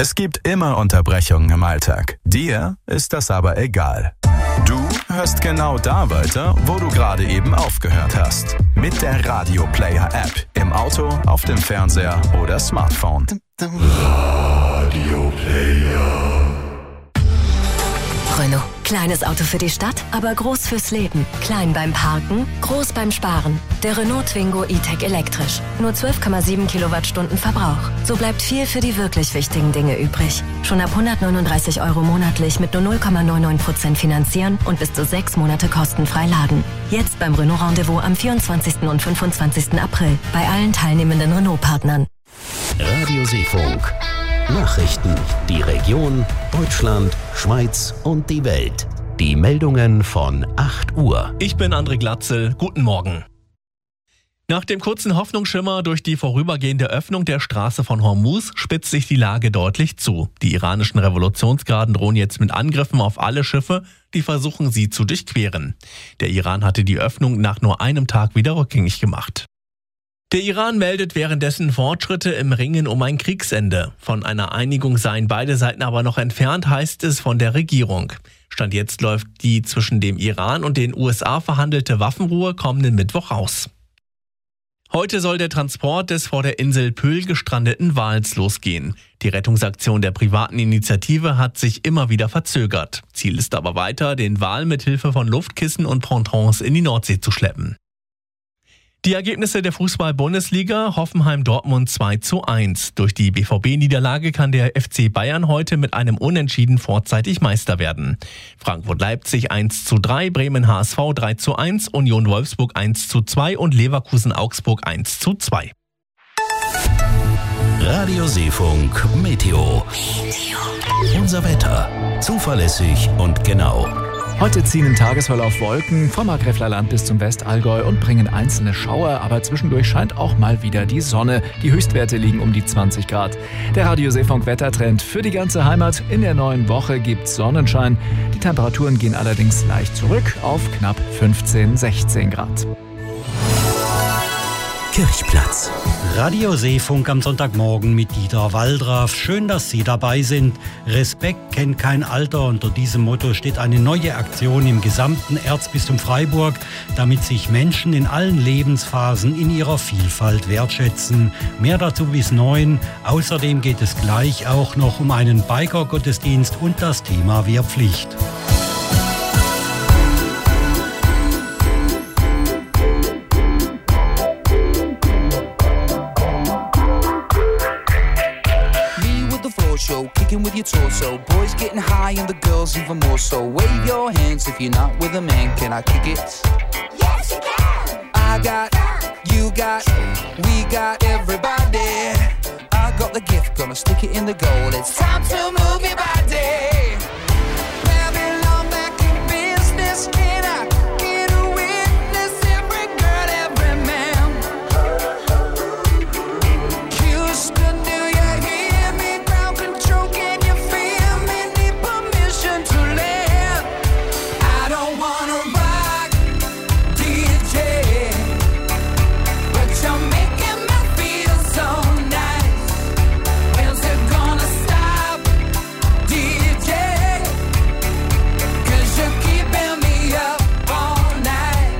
Es gibt immer Unterbrechungen im Alltag. Dir ist das aber egal. Du hörst genau da weiter, wo du gerade eben aufgehört hast. Mit der Radio Player App. Im Auto, auf dem Fernseher oder Smartphone. Radio Player. Renault. Kleines Auto für die Stadt, aber groß fürs Leben. Klein beim Parken, groß beim Sparen. Der Renault Twingo E-Tech elektrisch. Nur 12,7 Kilowattstunden Verbrauch. So bleibt viel für die wirklich wichtigen Dinge übrig. Schon ab 139 € monatlich mit nur 0,99% finanzieren und bis zu 6 Monate kostenfrei laden. Jetzt beim Renault Rendezvous am 24. und 25. April. Bei allen teilnehmenden Renault-Partnern. Radio Seefunk. Nachrichten, die Region, Deutschland, Schweiz und die Welt. Die Meldungen von 8 Uhr. Ich bin André Glatzel. Guten Morgen. Nach dem kurzen Hoffnungsschimmer durch die vorübergehende Öffnung der Straße von Hormuz spitzt sich die Lage deutlich zu. Die iranischen Revolutionsgarden drohen jetzt mit Angriffen auf alle Schiffe, die versuchen, sie zu durchqueren. Der Iran hatte die Öffnung nach nur einem Tag wieder rückgängig gemacht. Der Iran meldet währenddessen Fortschritte im Ringen um ein Kriegsende. Von einer Einigung seien beide Seiten aber noch entfernt, heißt es von der Regierung. Stand jetzt läuft die zwischen dem Iran und den USA verhandelte Waffenruhe kommenden Mittwoch aus. Heute soll der Transport des vor der Insel Pöhl gestrandeten Wals losgehen. Die Rettungsaktion der privaten Initiative hat sich immer wieder verzögert. Ziel ist aber weiter, den Wal mit Hilfe von Luftkissen und Pontons in die Nordsee zu schleppen. Die Ergebnisse der Fußball-Bundesliga: Hoffenheim-Dortmund 2:1. Durch die BVB-Niederlage kann der FC Bayern heute mit einem Unentschieden vorzeitig Meister werden. Frankfurt-Leipzig 1:3, Bremen-HSV 3:1, Union-Wolfsburg 1:2 und Leverkusen-Augsburg 1:2. Radio Seefunk Meteo. Unser Wetter. Zuverlässig und genau. Heute ziehen im Tagesverlauf Wolken vom Markgräflerland bis zum Westallgäu und bringen einzelne Schauer, aber zwischendurch scheint auch mal wieder die Sonne. Die Höchstwerte liegen um die 20 Grad. Der Radio Seefunk Wettertrend für die ganze Heimat. In der neuen Woche gibt's Sonnenschein. Die Temperaturen gehen allerdings leicht zurück auf knapp 15, 16 Grad. Kirchplatz. Radio Seefunk am Sonntagmorgen mit Dieter Waldraff. Schön, dass Sie dabei sind. Respekt kennt kein Alter. Unter diesem Motto steht eine neue Aktion im gesamten Erzbistum Freiburg, damit sich Menschen in allen Lebensphasen in ihrer Vielfalt wertschätzen. Mehr dazu bis 9. Außerdem geht es gleich auch noch um einen Biker-Gottesdienst und das Thema Wehrpflicht. Show, kicking with your torso. Boys getting high and the girls even more so. Wave your hands if you're not with a man. Can I kick it? Yes, you can. I got, you got, we got everybody. I got the gift, gonna stick it in the goal. It's time to move your body. Babylon back in business. Can I get a witness? Every girl, every man. Houston, do you hear me? Ground control, can you feel me? Need permission to land. I don't wanna rock, DJ, but you're making me feel so nice. When's it gonna stop, DJ? 'Cause you're keeping me up all night.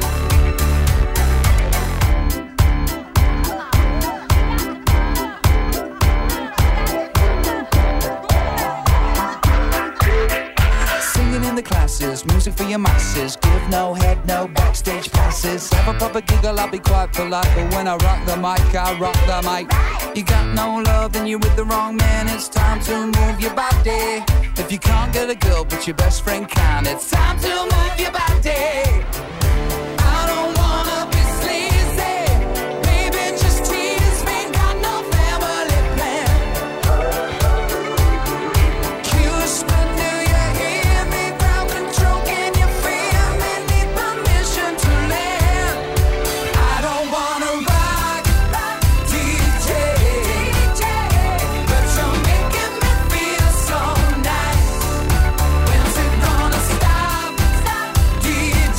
Singing in the classes, music for your masses. Give no head, no backstage passes. Have a proper giggle, I'll be quite polite. But when I rock the mic, I rock the mic. You got no love, then you're with the wrong man. It's time to move your body. If you can't get a girl, but your best friend can, it's time to move your body. I don't wanna be sleazy. Baby, just tease me. Got no family plan. Houston, do you hear me? Ground control, can you feel me? Need permission to land. I don't wanna rock, DJ, but you're making me feel so nice. When's it gonna stop, DJ?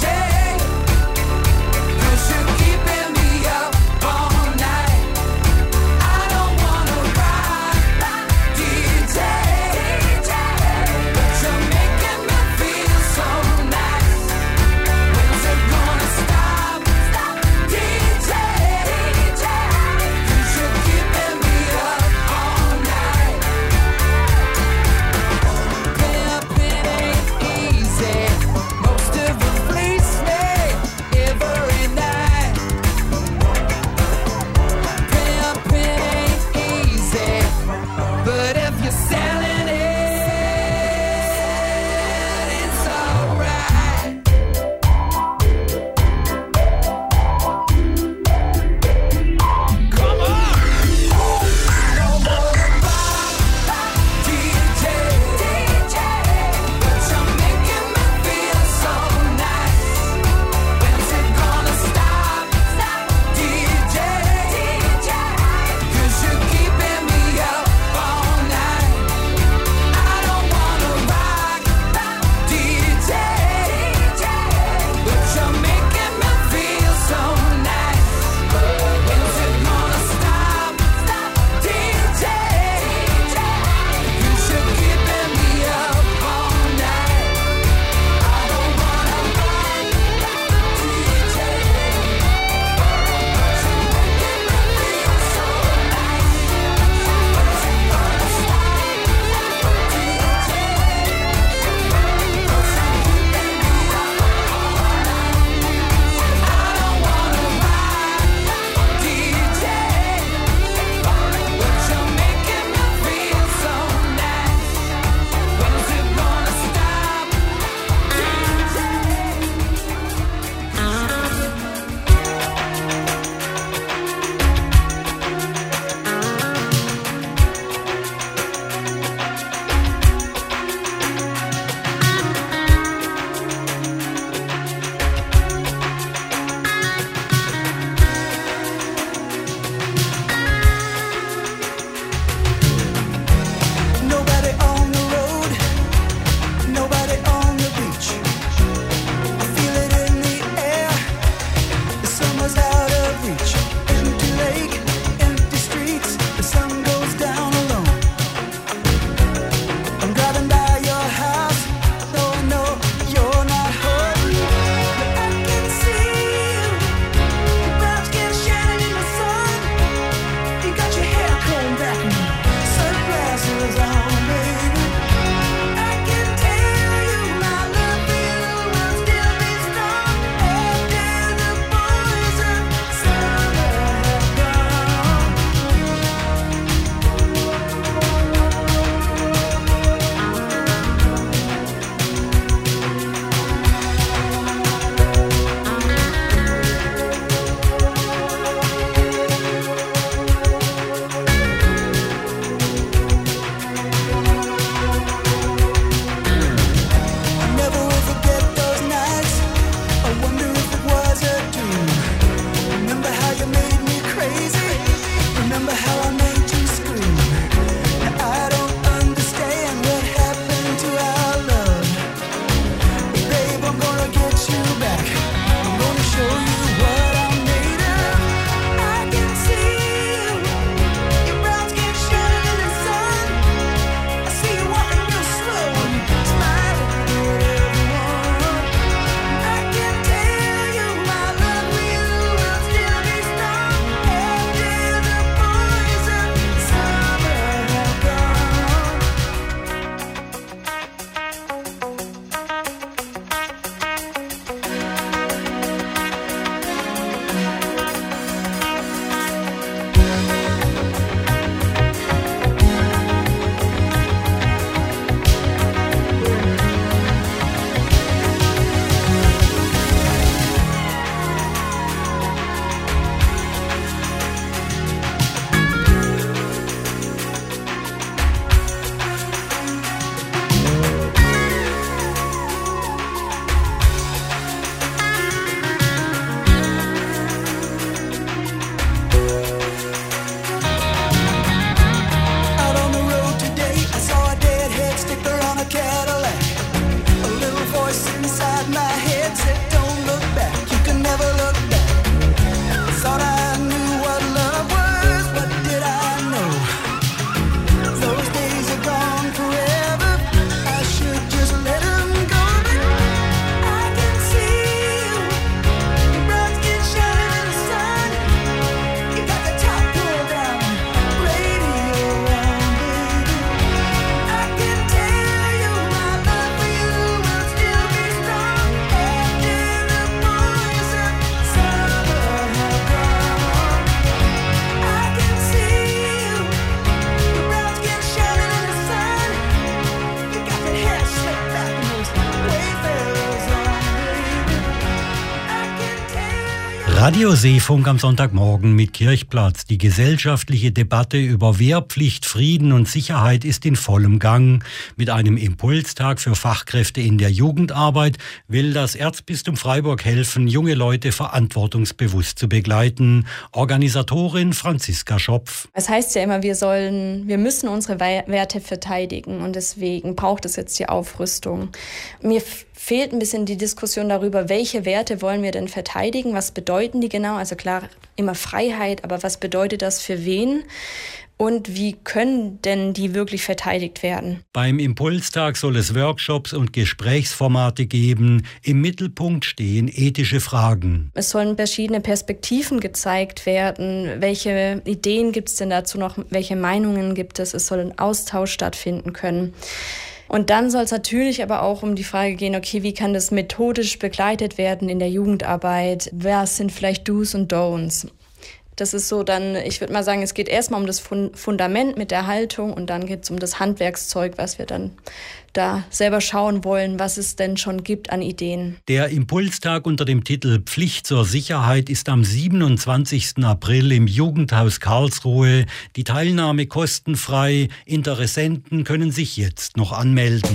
Radio Seefunk am Sonntagmorgen mit Kirchplatz. Die gesellschaftliche Debatte über Wehrpflicht, Frieden und Sicherheit ist in vollem Gang. Mit einem Impulstag für Fachkräfte in der Jugendarbeit will das Erzbistum Freiburg helfen, junge Leute verantwortungsbewusst zu begleiten. Organisatorin Franziska Schopf. Es heißt ja immer, wir müssen unsere Werte verteidigen und deswegen braucht es jetzt die Aufrüstung. Mir fehlt ein bisschen die Diskussion darüber, welche Werte wollen wir denn verteidigen, was bedeuten die genau? Also klar, immer Freiheit, aber was bedeutet das für wen? Und wie können denn die wirklich verteidigt werden? Beim Impulstag soll es Workshops und Gesprächsformate geben. Im Mittelpunkt stehen ethische Fragen. Es sollen verschiedene Perspektiven gezeigt werden. Welche Ideen gibt es denn dazu noch? Welche Meinungen gibt es? Es soll ein Austausch stattfinden können. Und dann soll es natürlich aber auch um die Frage gehen, okay, wie kann das methodisch begleitet werden in der Jugendarbeit? Was sind vielleicht Do's und Don'ts? Das ist so dann, ich würde mal sagen, es geht erstmal um das Fundament mit der Haltung und dann geht es um das Handwerkszeug, was wir dann da selber schauen wollen, was es denn schon gibt an Ideen. Der Impulstag unter dem Titel Pflicht zur Sicherheit ist am 27. April im Jugendhaus Karlsruhe. Die Teilnahme kostenfrei. Interessenten können sich jetzt noch anmelden.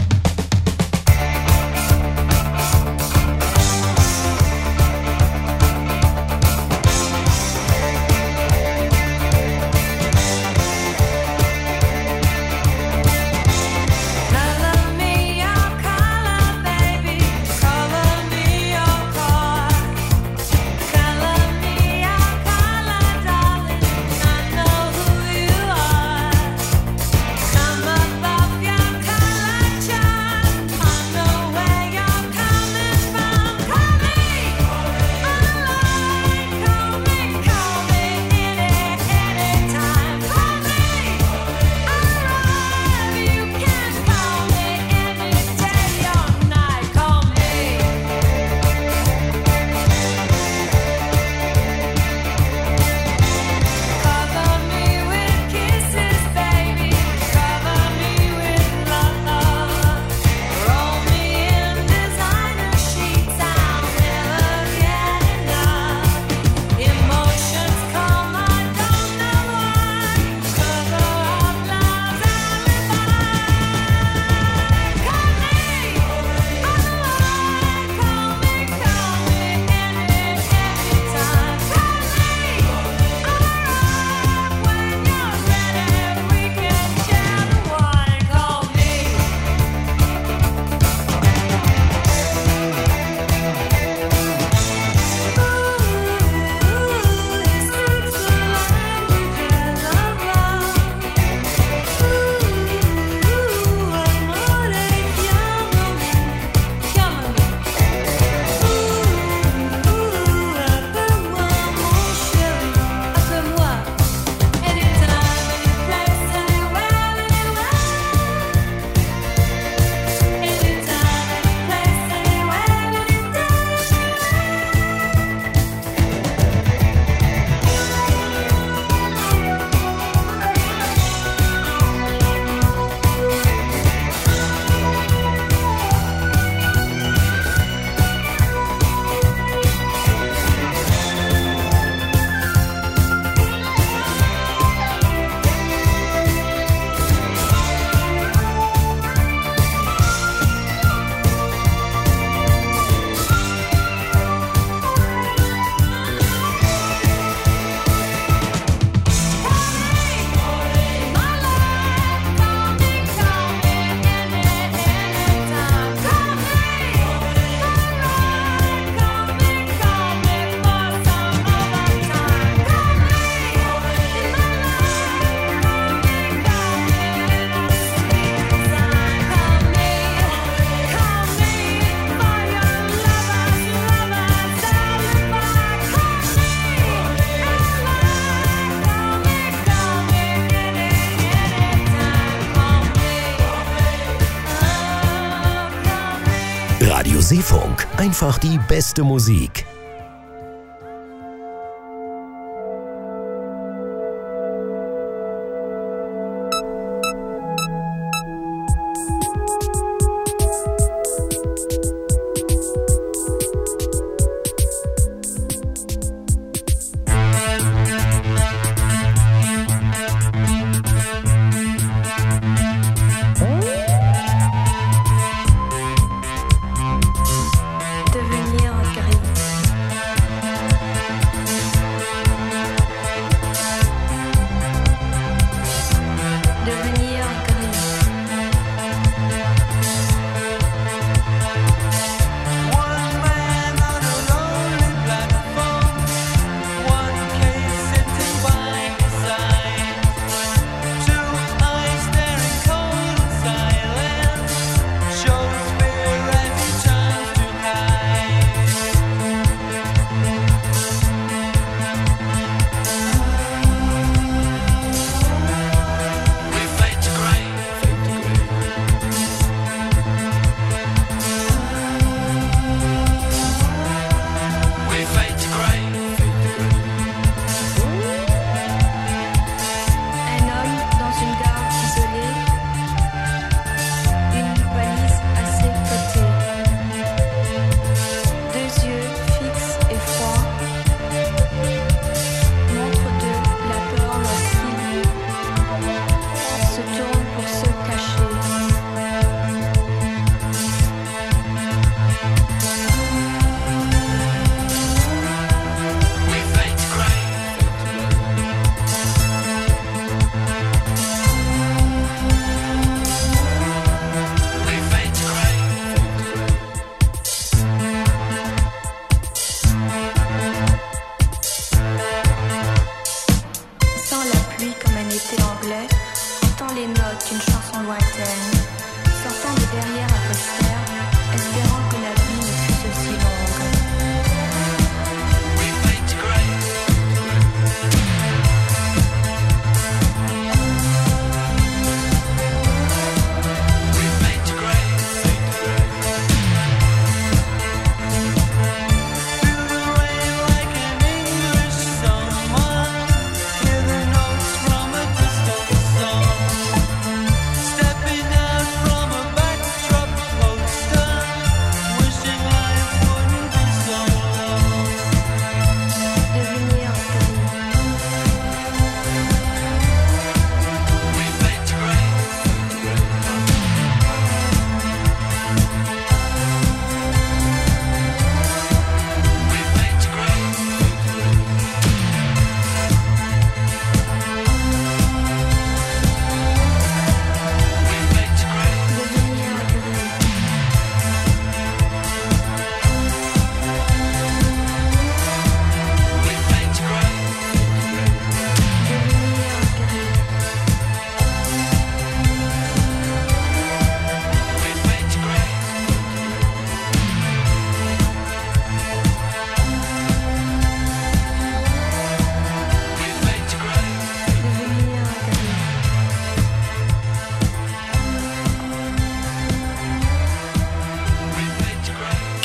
Radio Seefunk, einfach die beste Musik.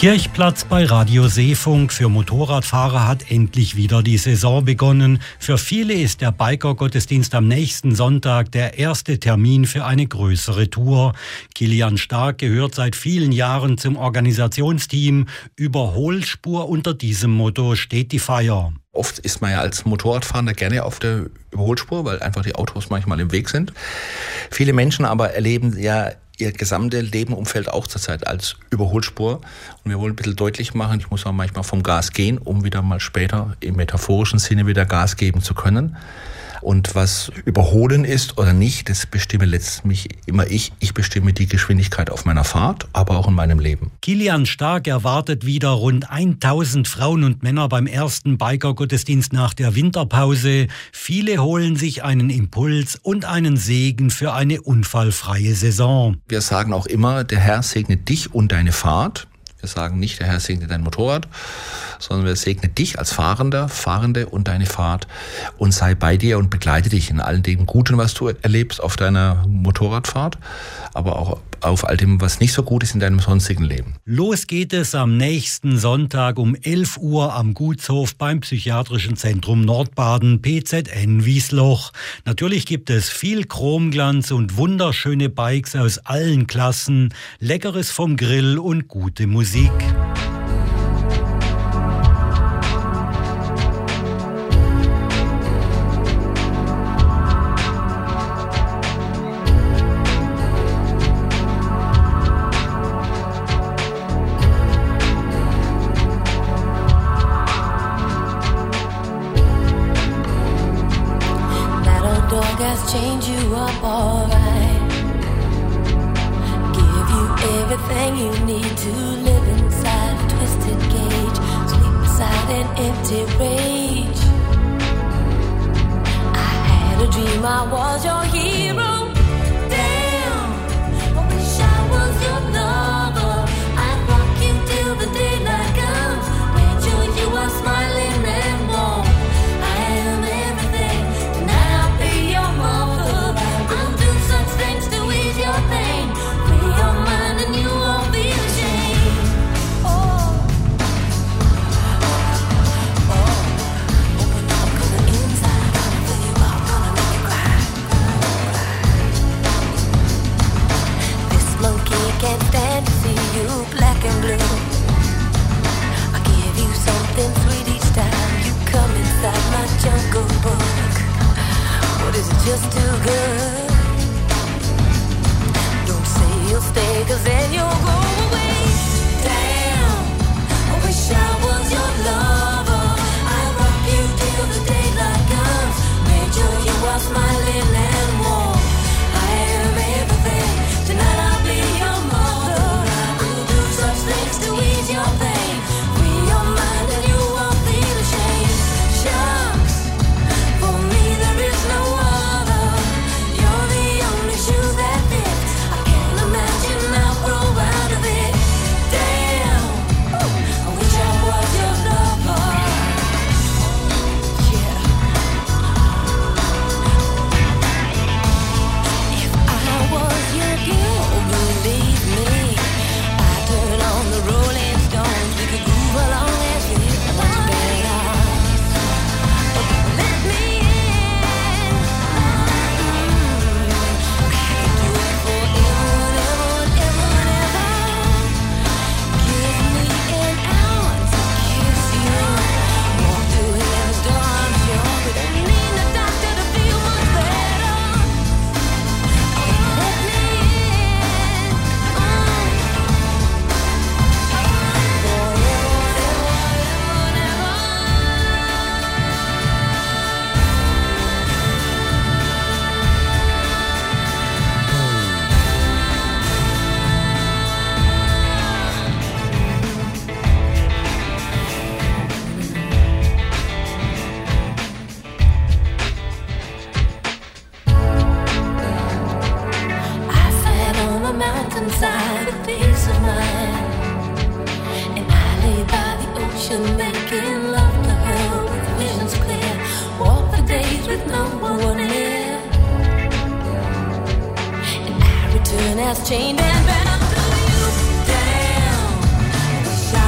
Kirchplatz bei Radio Seefunk. Für Motorradfahrer hat endlich wieder die Saison begonnen. Für viele ist der Biker-Gottesdienst am nächsten Sonntag der erste Termin für eine größere Tour. Kilian Stark gehört seit vielen Jahren zum Organisationsteam. Überholspur unter diesem Motto steht die Feier. Oft ist man ja als Motorradfahrer gerne auf der Überholspur, weil einfach die Autos manchmal im Weg sind. Viele Menschen aber erleben ja ihr gesamtes Lebenumfeld auch zurzeit als Überholspur. Und wir wollen ein bisschen deutlich machen, ich muss auch manchmal vom Gas gehen, um wieder mal später im metaphorischen Sinne wieder Gas geben zu können. Und was Überholen ist oder nicht, das bestimme letztlich immer ich. Ich bestimme die Geschwindigkeit auf meiner Fahrt, aber auch in meinem Leben. Kilian Stark erwartet wieder rund 1000 Frauen und Männer beim ersten Biker-Gottesdienst nach der Winterpause. Viele holen sich einen Impuls und einen Segen für eine unfallfreie Saison. Wir sagen auch immer, der Herr segnet dich und deine Fahrt. Wir sagen nicht, der Herr segnet dein Motorrad, sondern wir segnen dich als Fahrende und deine Fahrt und sei bei dir und begleite dich in all dem Guten, was du erlebst auf deiner Motorradfahrt, aber auch auf all dem, was nicht so gut ist in deinem sonstigen Leben. Los geht es am nächsten Sonntag um 11 Uhr am Gutshof beim Psychiatrischen Zentrum Nordbaden, PZN Wiesloch. Natürlich gibt es viel Chromglanz und wunderschöne Bikes aus allen Klassen, Leckeres vom Grill und gute Musik. Change you up alright. Give you everything you need to live inside a twisted cage. Sleep inside an empty rage. I had a dream I was your hero. Damn, I wish I was your lover. I'd rock you till the daylight comes. Made sure you are smiling and warm. I am everything. Tonight I'll be your mother. I'll do such things to ease your pain. Free your mind and you won't be ashamed. Oh, open up, come inside, gonna fill you up, gonna make you cry. This monkey can't stand to see you black and blue. I give you something sweet each time you come inside my jungle book. What is it, just too good? Don't say you'll stay, cause then you'll go away. Damn, I wish I was your lover. I'll rock you till the daylight comes. Make sure you are smiling and warm. I am everything. Tonight I'll be your mother. I'll do such things to ease your pain. Free your mind and you won't feel ashamed. Shucks, for me there is no other. You're the only shoe that fits. I can't imagine I'll grow out of it. Damn, I wish I was your lover. Yeah. If I was your girl, believe me, I'd turn on the Rolling Stones. We could groove along as we hit the bars. Let me in. I could do it forever, ever, ever. Give me an hour to kiss you. Walk through heaven's door, I'm sure. We don't need a doctor to feel much better. Let me in. I sat on a mountainside with peace of mind, and I lay by the ocean making love to her with visions clear. Walk the days with no one near, and I return as chained and bound to you. Damn, I wish I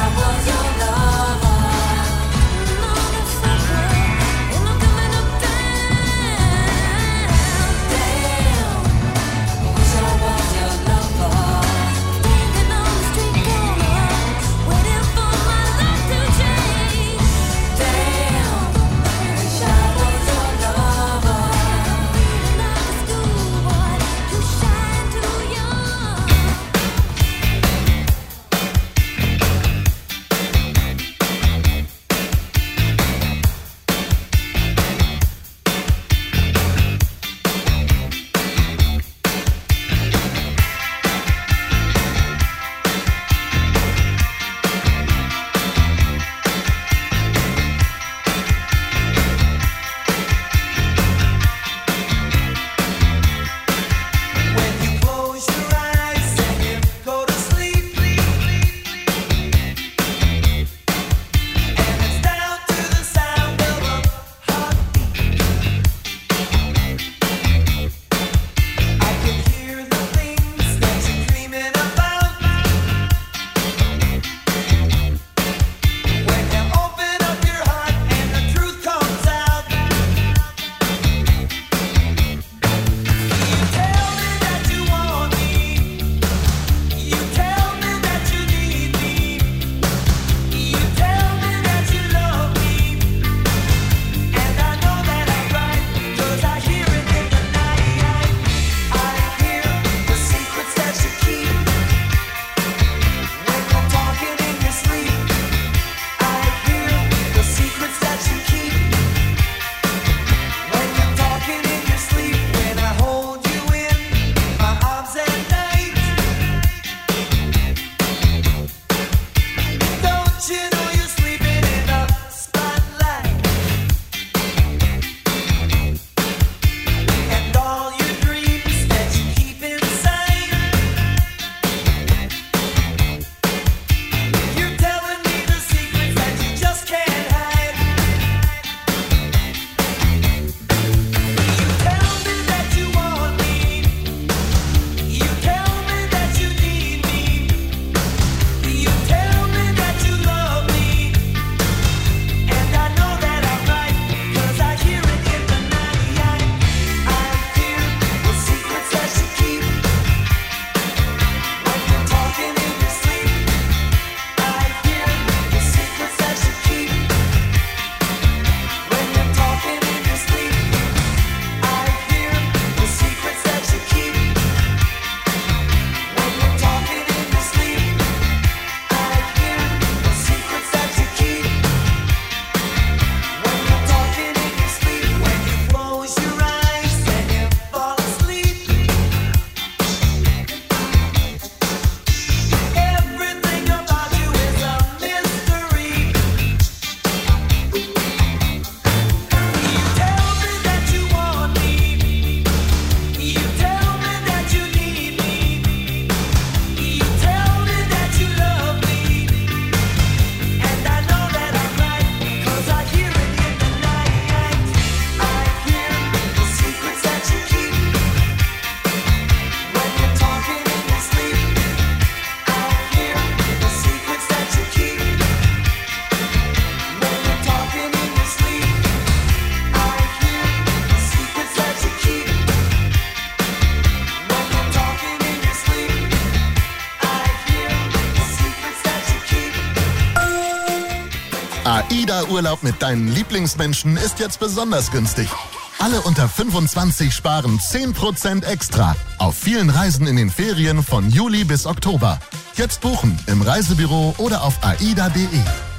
AIDA-Urlaub mit deinen Lieblingsmenschen ist jetzt besonders günstig. Alle unter 25 sparen 10% extra auf vielen Reisen in den Ferien von Juli bis Oktober. Jetzt buchen im Reisebüro oder auf aida.de.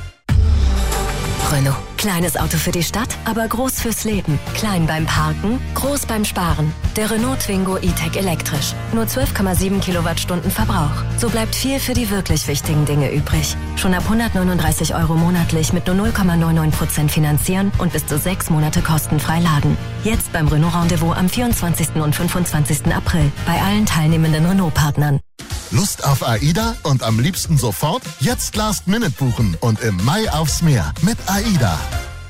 Renault. Kleines Auto für die Stadt, aber groß fürs Leben. Klein beim Parken, groß beim Sparen. Der Renault Twingo E-Tech elektrisch. Nur 12,7 Kilowattstunden Verbrauch. So bleibt viel für die wirklich wichtigen Dinge übrig. Schon ab 139 € monatlich mit nur 0,99% finanzieren und bis zu 6 Monate kostenfrei laden. Jetzt beim Renault Rendezvous am 24. und 25. April bei allen teilnehmenden Renault-Partnern. Lust auf AIDA und am liebsten sofort? Jetzt Last Minute buchen und im Mai aufs Meer mit AIDA.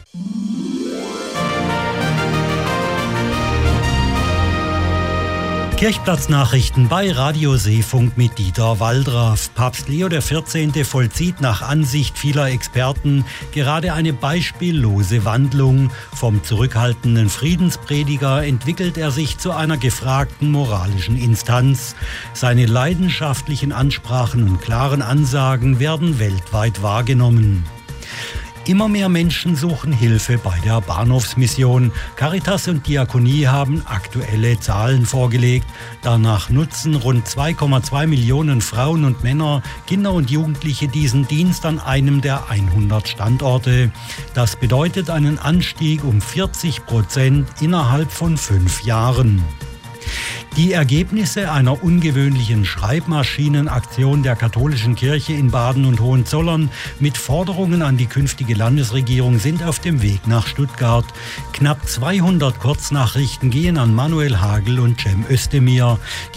Kirchplatznachrichten bei Radio Seefunk mit Dieter Waldraff. Papst Leo XIV. Vollzieht nach Ansicht vieler Experten gerade eine beispiellose Wandlung. Vom zurückhaltenden Friedensprediger entwickelt er sich zu einer gefragten moralischen Instanz. Seine leidenschaftlichen Ansprachen und klaren Ansagen werden weltweit wahrgenommen. Immer mehr Menschen suchen Hilfe bei der Bahnhofsmission. Caritas und Diakonie haben aktuelle Zahlen vorgelegt. Danach nutzen rund 2,2 Millionen Frauen und Männer, Kinder und Jugendliche diesen Dienst an einem der 100 Standorte. Das bedeutet einen Anstieg um 40% innerhalb von 5 Jahren. Die Ergebnisse einer ungewöhnlichen Schreibmaschinenaktion der katholischen Kirche in Baden und Hohenzollern mit Forderungen an die künftige Landesregierung sind auf dem Weg nach Stuttgart. Knapp 200 Kurznachrichten gehen an Manuel Hagel und Cem Özdemir.